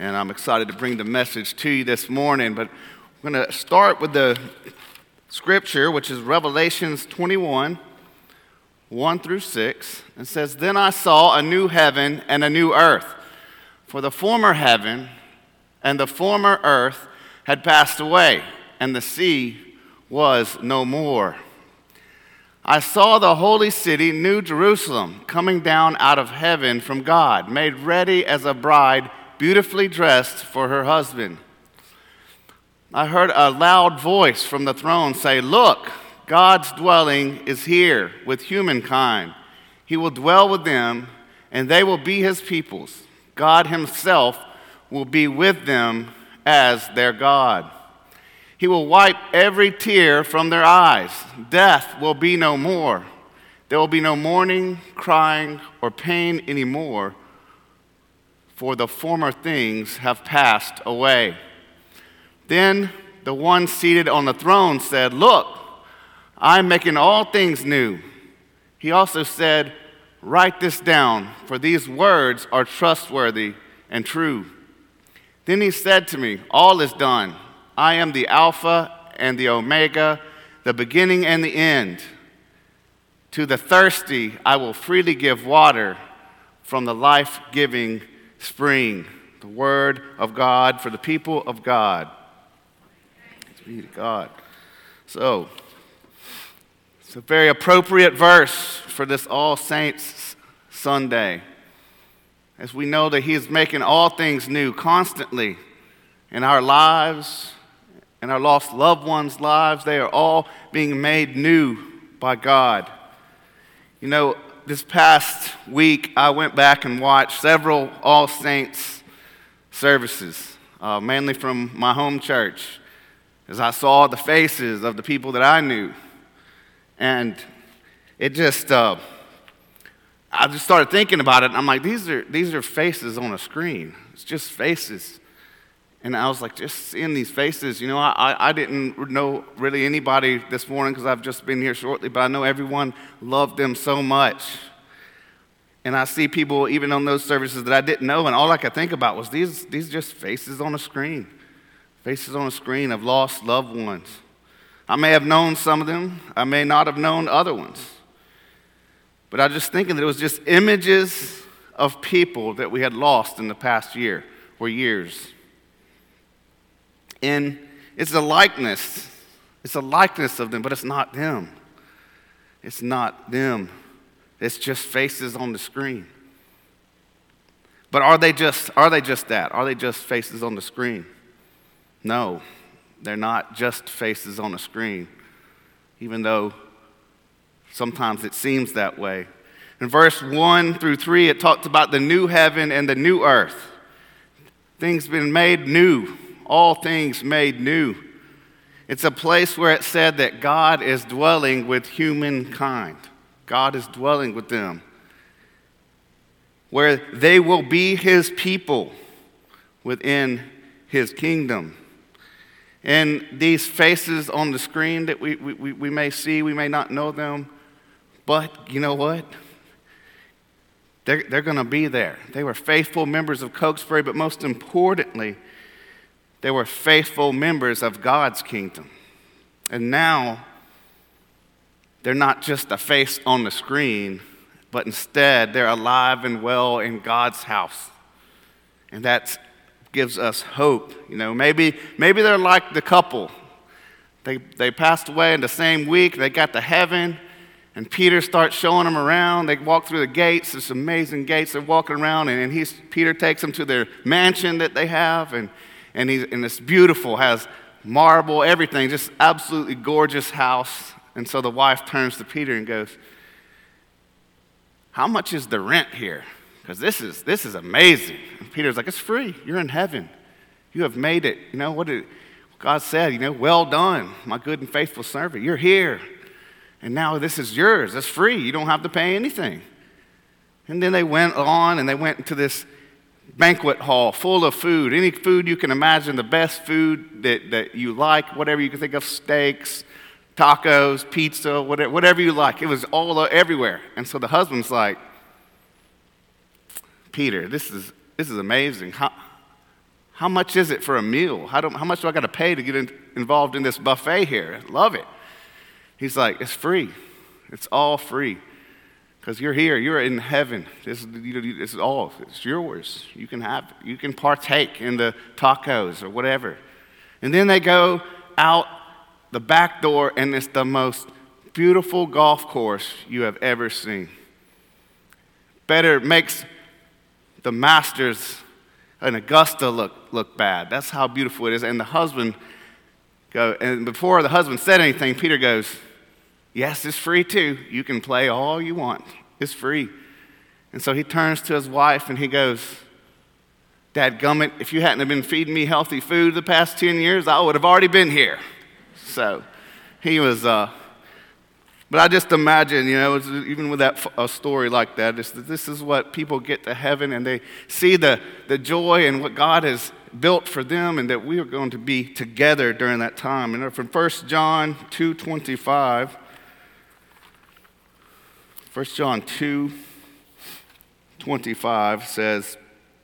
and I'm excited to bring the message to you this morning. But I'm going to start with the scripture, which is Revelations 21, 1 through 6. It says, "Then I saw a new heaven and a new earth, for the former heaven and the former earth had passed away, and the sea was no more. I saw the holy city, New Jerusalem, coming down out of heaven from God, made ready as a bride, beautifully dressed for her husband. I heard a loud voice from the throne say, 'Look, God's dwelling is here with humankind. He will dwell with them, and they will be his peoples. God himself will be with them as their God. He will wipe every tear from their eyes. Death will be no more. There will be no mourning, crying, or pain anymore, for the former things have passed away.' Then the one seated on the throne said, 'Look, I'm making all things new.' He also said, 'Write this down, for these words are trustworthy and true.' Then he said to me, 'All is done. I am the Alpha and the Omega, the beginning and the end. To the thirsty I will freely give water from the life-giving spring.'" The word of God for the people of God. Thanks be to God. So, it's a very appropriate verse for this All Saints Sunday, as we know that he is making all things new constantly in our lives, in our lost loved ones' lives. They are all being made new by God. You know, this past week, I went back and watched several All Saints services, mainly from my home church, as I saw the faces of the people that I knew. And it just, I just started thinking about it, and I'm like, these are faces on a screen. It's just faces. And I was like, just seeing these faces, you know, I didn't know really anybody this morning because I've just been here shortly, but I know everyone loved them so much. And I see people even on those services that I didn't know, and all I could think about was these just faces on a screen. Faces on a screen of lost loved ones. I may have known some of them. I may not have known other ones. But I was just thinking that it was just images of people that we had lost in the past year or years. And it's a likeness. It's a likeness of them, but it's not them. It's not them. It's just faces on the screen. But are they just that? Are they just faces on the screen? No, they're not just faces on a screen, even though sometimes it seems that way. In verse 1 through 3, it talks about the new heaven and the new earth. Things been made new. All things made new. It's a place where it said that God is dwelling with humankind. God is dwelling with them. Where they will be his people within his kingdom. And these faces on the screen that we may see, we may not know them, but you know what? They're going to be there. They were faithful members of Cokesbury, but most importantly, they were faithful members of God's kingdom. And now, they're not just a face on the screen, but instead, they're alive and well in God's house. And that gives us hope. You know, maybe they're like the couple. They passed away in the same week. They got to heaven, and Peter starts showing them around. They walk through the gates, this amazing gates. They're walking around, and Peter takes them to their mansion that they have, and it's beautiful, has marble, everything, just absolutely gorgeous house. And so the wife turns to Peter and goes, "How much is the rent here? Because this is amazing." And Peter's like, "It's free. You're in heaven. You have made it. You know what God said, you know, well done, my good and faithful servant. You're here. And now this is yours. It's free. You don't have to pay anything." And then they went on and they went into this banquet hall full of food, any food you can imagine, the best food that you like, whatever you can think of, steaks, tacos, pizza, whatever you like. It was all everywhere. And so the husband's like, "Peter, this is amazing. how much is it for a meal? How much do I got to pay to get involved in this buffet here? I love it. He's like, it's free. It's all free. Because you're here. You're in heaven. This is all. It's yours. You can have it. You can partake in the tacos or whatever. And then they go out the back door, and it's the most beautiful golf course you have ever seen. Better makes the Masters in Augusta look bad. That's how beautiful it is. And the husband and before the husband said anything, Peter goes, yes, it's free too. You can play all you want. It's free. And so he turns to his wife and he goes, dadgummit, if you hadn't have been feeding me healthy food the past 10 years, I would have already been here. So he was, but I just imagine, even with a story like that, this is what people get to heaven, and they see the joy and what God has built for them, and that we are going to be together during that time. And from 1 John 2:25, 1 John 2:25 says,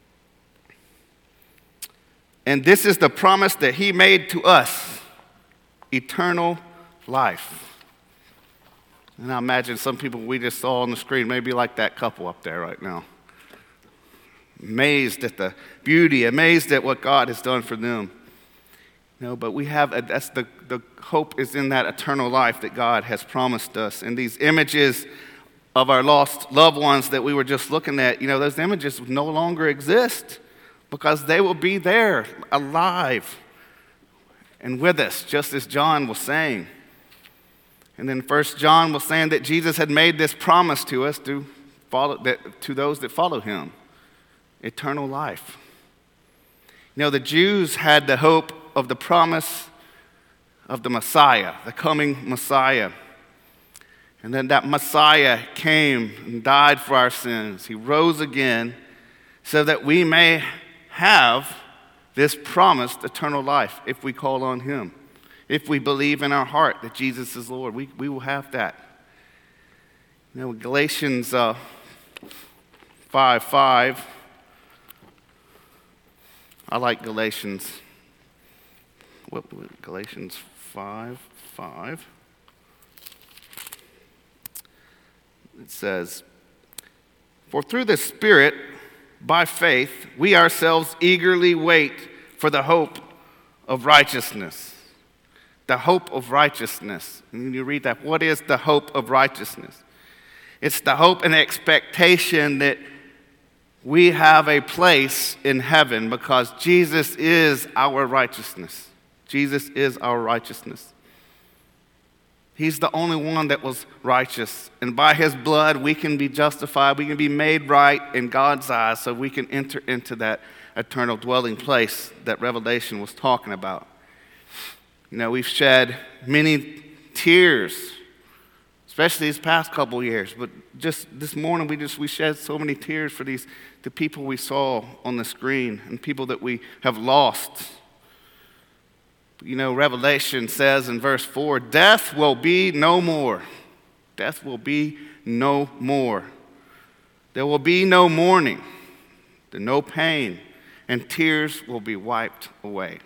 and this is the promise that he made to us, eternal life. And I imagine some people we just saw on the screen, maybe like that couple up there right now. Amazed at the beauty, amazed at what God has done for them. But we have, that's the hope is in that eternal life that God has promised us. And these images of our lost loved ones that we were just looking at, those images no longer exist because they will be there alive and with us, just as John was saying. And then 1 John was saying that Jesus had made this promise to us to those that follow him, eternal life. The Jews had the hope of the promise of the Messiah, the coming Messiah. And then that Messiah came and died for our sins. He rose again so that we may have this promised eternal life if we call on him. If we believe in our heart that Jesus is Lord, we will have that. Galatians 5:5. I like Galatians. Galatians 5:5. It says, for through the Spirit, by faith, we ourselves eagerly wait for the hope of righteousness. The hope of righteousness. And you read that, what is the hope of righteousness? It's the hope and expectation that we have a place in heaven because Jesus is our righteousness. Jesus is our righteousness. He's the only one that was righteous. And by his blood, we can be justified. We can be made right in God's eyes so we can enter into that eternal dwelling place that Revelation was talking about. We've shed many tears, especially these past couple years. But just this morning, we shed so many tears for the people we saw on the screen and people that we have lost. Revelation says in verse 4, death will be no more. Death will be no more. There will be no mourning, no pain, and tears will be wiped away.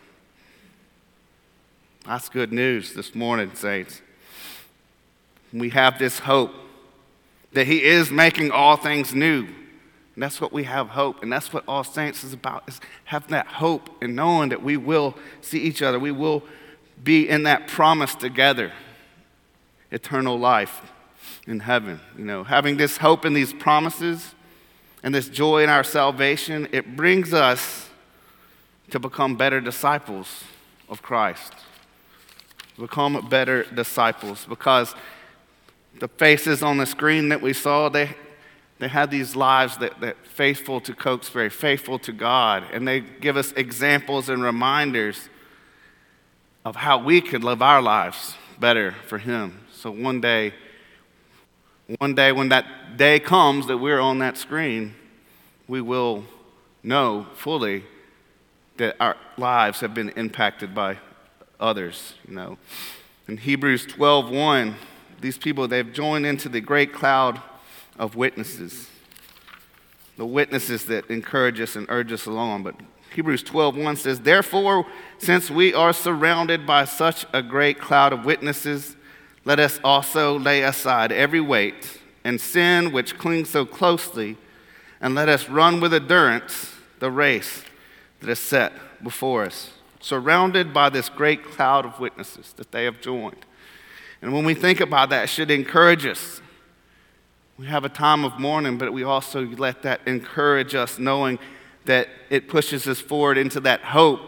That's good news this morning, saints. We have this hope that he is making all things new. And that's what we have hope. And that's what All Saints is about, is having that hope and knowing that we will see each other. We will be in that promise together, eternal life in heaven. Having this hope in these promises and this joy in our salvation, it brings us to become better disciples of Christ. Become better disciples, because the faces on the screen that we saw, they had these lives that faithful to Cokesbury, faithful to God, and they give us examples and reminders of how we could live our lives better for him. So one day when that day comes that we're on that screen, we will know fully that our lives have been impacted by others. In Hebrews 12:1, these people, they've joined into the great cloud of witnesses. The witnesses that encourage us and urge us along. But Hebrews 12:1 says, "Therefore, since we are surrounded by such a great cloud of witnesses, let us also lay aside every weight and sin which clings so closely, and let us run with endurance the race that is set before us." Surrounded by this great cloud of witnesses that they have joined. And when we think about that, it should encourage us. We have a time of mourning, but we also let that encourage us, knowing that it pushes us forward into that hope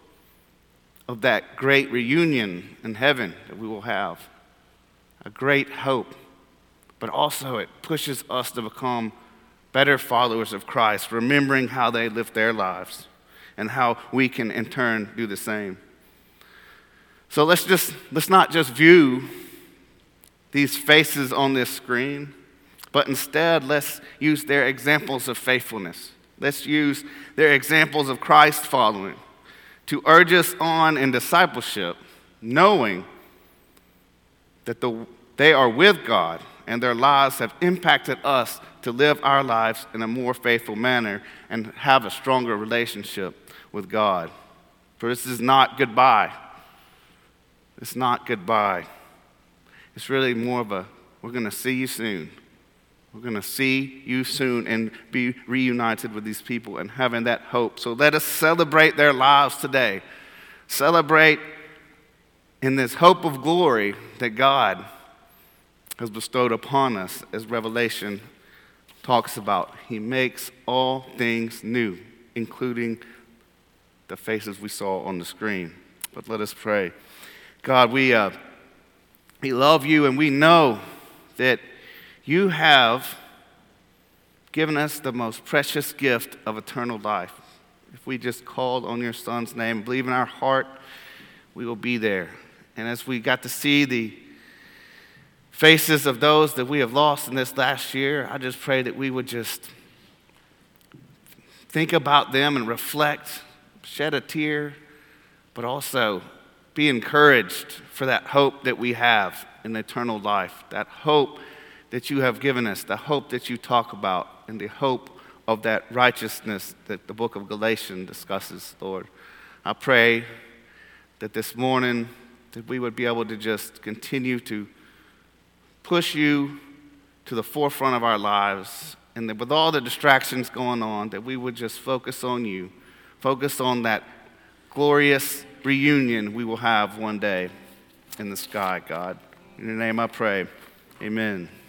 of that great reunion in heaven that we will have. A great hope. But also it pushes us to become better followers of Christ, remembering how they lived their lives and how we can in turn do the same. So let's not just view these faces on this screen, but instead let's use their examples of faithfulness. Let's use their examples of Christ following to urge us on in discipleship, knowing that they are with God and their lives have impacted us to live our lives in a more faithful manner and have a stronger relationship with God. For this is not goodbye. It's not goodbye. It's really more of a, we're going to see you soon. We're going to see you soon and be reunited with these people and having that hope. So let us celebrate their lives today. Celebrate in this hope of glory that God has bestowed upon us, as Revelation talks about. He makes all things new, including the faces we saw on the screen. But let us pray. God, we love you, and we know that you have given us the most precious gift of eternal life. If we just call on your Son's name, believe in our heart, we will be there. And as we got to see the faces of those that we have lost in this last year, I just pray that we would just think about them and reflect, shed a tear, but also be encouraged for that hope that we have in eternal life, that hope that you have given us, the hope that you talk about, and the hope of that righteousness that the book of Galatians discusses, Lord. I pray that this morning that we would be able to just continue to push you to the forefront of our lives, and that with all the distractions going on, that we would just focus on you, focus on that glorious reunion we will have one day in the sky, God. In your name I pray, amen.